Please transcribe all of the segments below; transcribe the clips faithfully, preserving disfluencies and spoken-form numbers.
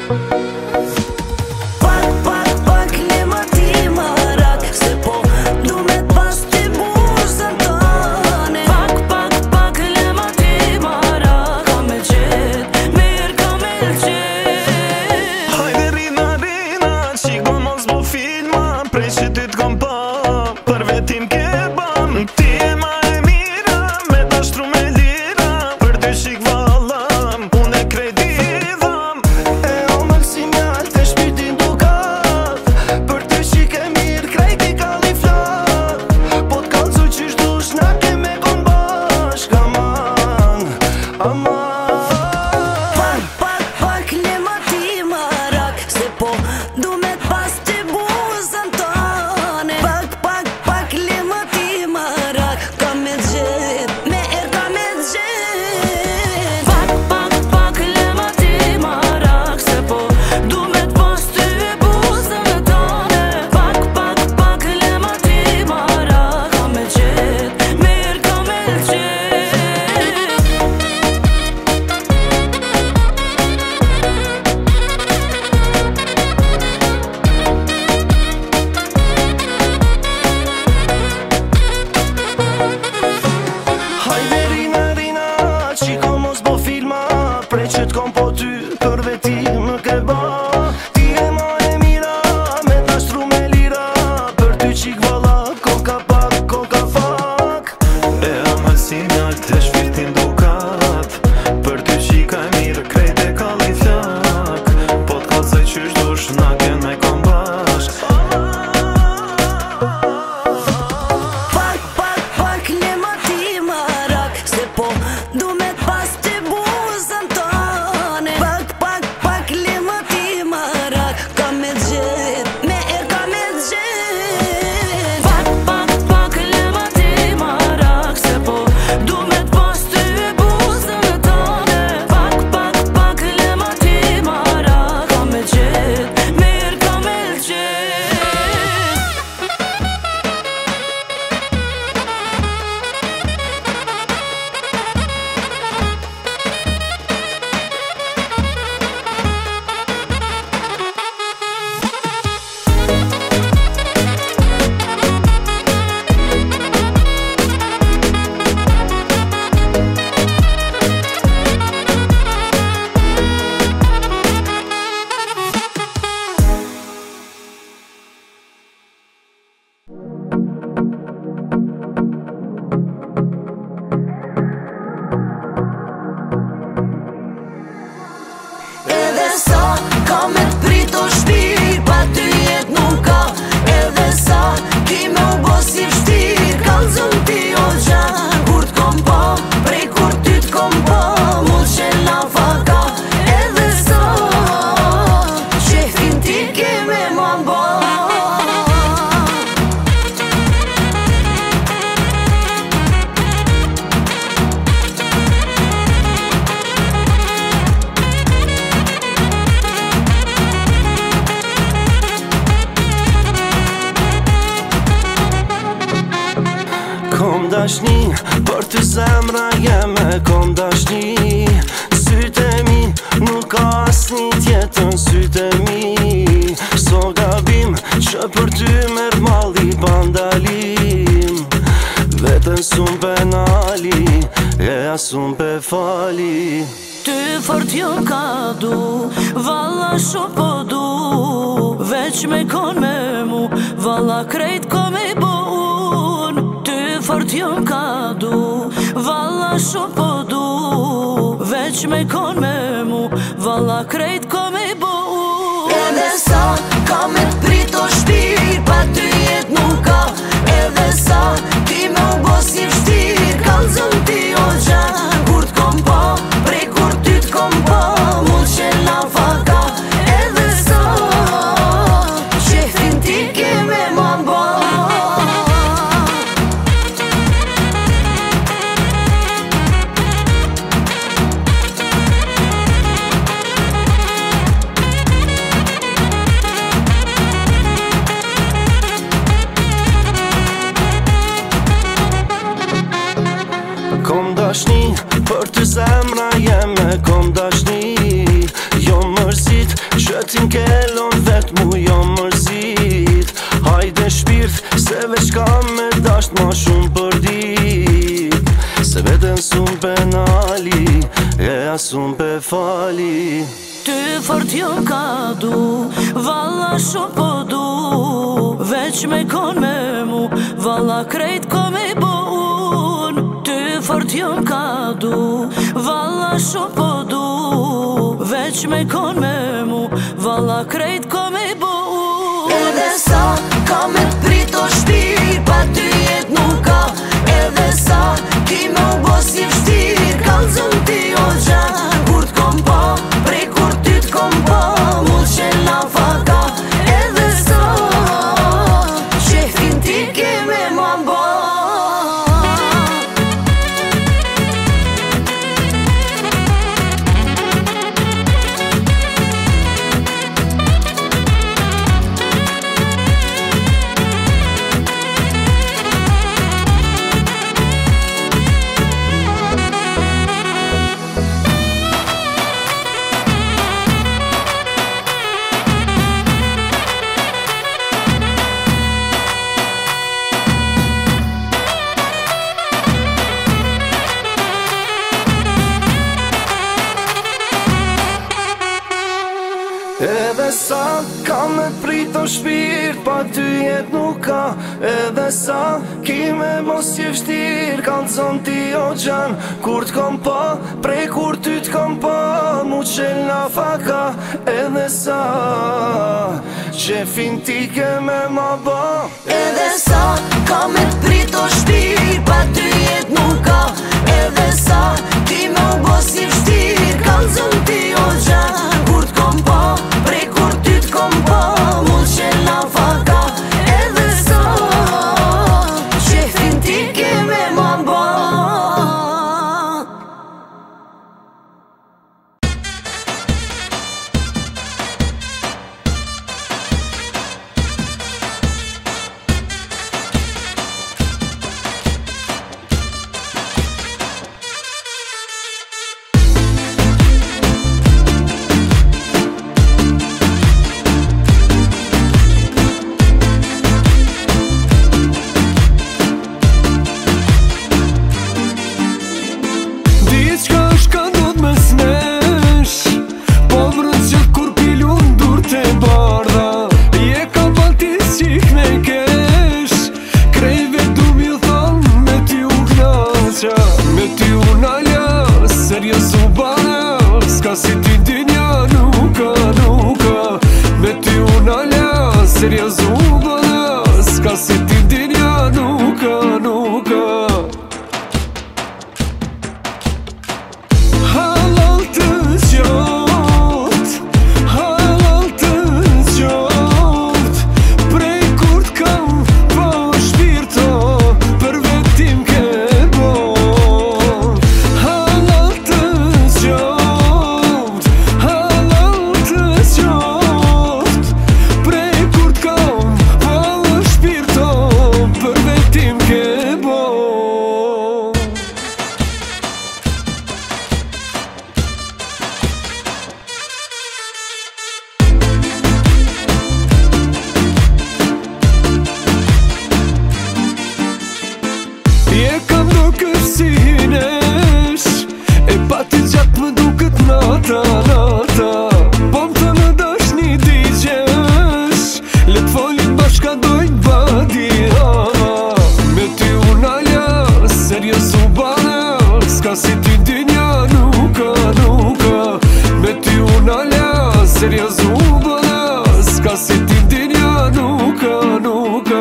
dashni, për ty zemra jeme kom dashni. Sytë e mi, nuk ka asni tjetën sytë e mi. So gabim, që për ty merë malli bandalim. Vetën sun penali, e asun pe fali. Ty fort jo ka du, valla shumë po du. Veç me kon me mu, valla krejt ko me bun. Ty fort jo ka du, valla shumë po du. Veç me kon me mu, valla krejt ko me bun. Edhe sa ka me t'prit o shpir, pa ty jet nuk ka. Edhe sa ti me u bo si vështir, kalzëm ti o gjan. Kur t'kom po, prej kur ty t'kom po, mu qen la faka. Edhe sa qefin ti keme ma bo. sun pe fali. Ty fort jo ka du, valla shumë po du, veç me kon me mu, valla krejt ko me bun. Ty fort jo ka du, valla shumë po du, veç me kon me mu, valla krejt ko me bun. Edhe sa ka me t'prit o shpir, pa ty jet nuk ka. Edhe sa ki me u bo si vështir, kalzën ti o gjan. Kur t'kom po, prej kur ty t'kom po, mu qen la faka. Edhe sa qefin ti ke me ma bo. Edhe sa ka me prit o shpirt, pa ty jet nuk ka. Edhe sa ki me mos je vështir, kanë zon ti o gjan. Kur t'kom po, prej kur ty t'kom po, mu qel na faka. Edhe sa qefin ti ke me ma bo. Edhe sa ka me t'prit o shpir, pa ty jet nuk ka. Edhe sa ki me u bo si vështir, kanë zon ti o gjan. Kur t'kom po, prej kur ty t'kom po, mu qel na faka. Edhe sa qefin ti ke me ma bo. Serios u bëna, s'ka si ti dinja, nuka, nuka. Halal të qot, halal të qot, prej kur t'kam po shpirto, për vetim ke bo. Halal të qot, halal të qot, prej kur t'kam po shpirto, për vetim ke bo. Je kam do kërsinesh, e pa ti gjatë më duket nata, nata. Po më të në dash një digjesh, le t'folim bashka dojnë badi, ama. Me ty unalja, serios u bana, s'ka si ti dinja, nuka, nuka. Me ty unalja, serios u bana, s'ka si ti dinja, nuka, nuka.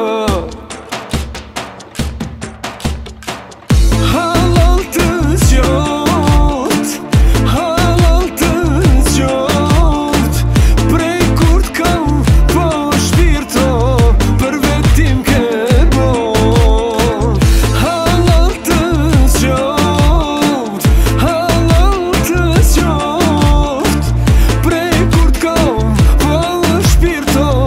Halal të qot, halal të qot, prej kur t'kam po shpirto, për vetim ke bo. Halal të qot, halal të qot, prej kur t'kam po shpirto,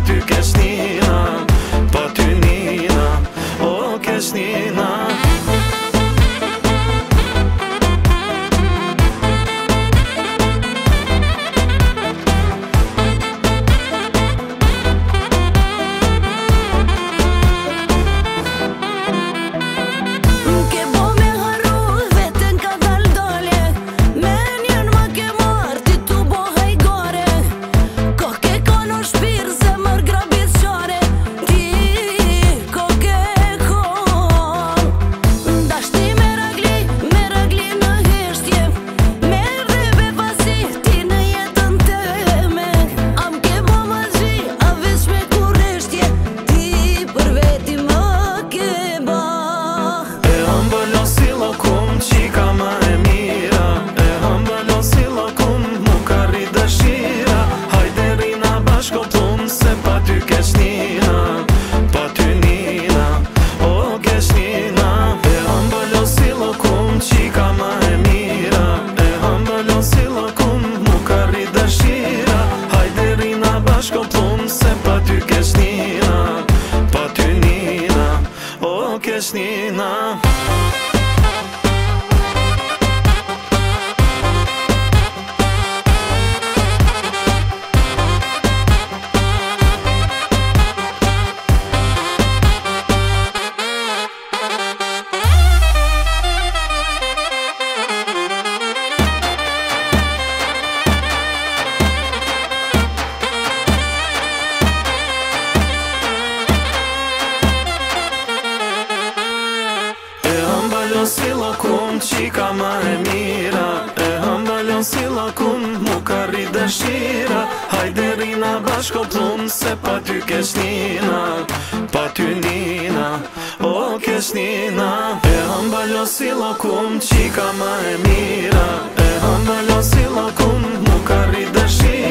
ty kesh nina, pa ty nina, o kesh nina. Nina. Si lakum qika ma e mira, e hambalion si lakum mu ka rri dëshira. Hajde rina bashko plum se pa ty kesh nina, pa ty nina, o kesh nina. E hambalion si lakum qika ma e mira, e hambalion si lakum mu ka rri dëshira.